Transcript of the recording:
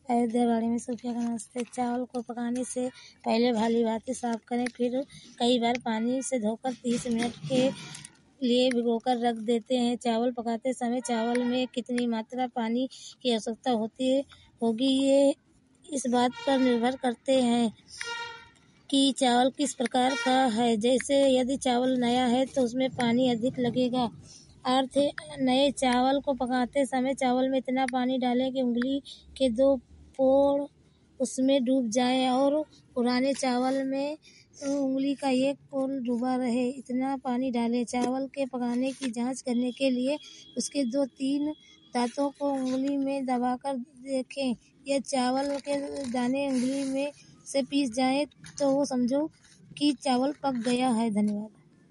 अयोध्यावाड़ी में सूफिया का नमस्ते। चावल को पकाने से पहले भली भांति साफ करें, फिर कई बार पानी से धोकर 30 मिनट के लिए भिगोकर रख देते हैं। चावल पकाते समय चावल में कितनी मात्रा पानी की आवश्यकता होगी ये इस बात पर निर्भर करते हैं कि चावल किस प्रकार का है। जैसे यदि चावल नया है तो उसमें पानी अधिक लगेगा। अर्थ नए चावल को पकाते समय चावल में इतना पानी डालें कि उंगली के 2 पोर उसमें डूब जाएं और पुराने चावल में उंगली का 1 पोर डूबा रहे, इतना पानी डालें। चावल के पकाने की जांच करने के लिए उसके 2-3 दांतों को उंगली में दबाकर देखें। यदि चावल के दाने उंगली में से पिस जाएं तो वो समझो कि चावल पक गया है। धन्यवाद।